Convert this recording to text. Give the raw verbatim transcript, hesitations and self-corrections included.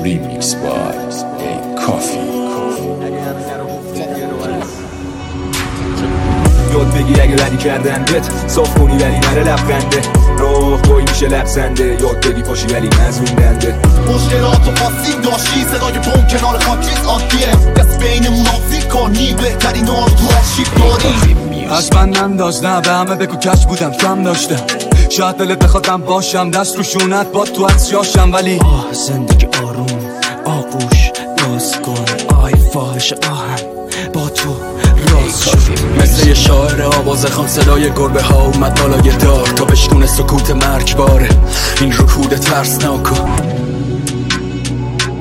ریمیکس بای ای کافی. یاد بگیر اگه ردی کردندت صاف کنی ولی نره لبخنده، راه توی میشه لبزنده، یاد بدی پاشی ولی نزوندنده. مشکلات و خاصی داشتی صدای بوم کنار خاکریز عادیه، دست بینمون آفی کنی بهترین ها رو تو آرشیف داری. از من ننداز نه به همه بگو کش بودم کم داشتم، شاید دلت بخوادم باشم دست رو شونت با تو از جاشم، ولی آه زندگی آروم آغوش باز کن آی فاحش آهم با تو راست شد. مثل یه شاعر آواز خان صدای گربه ها اومد بالای دار تا بشکونه سکوت مرگباره این رکود ترسناکو.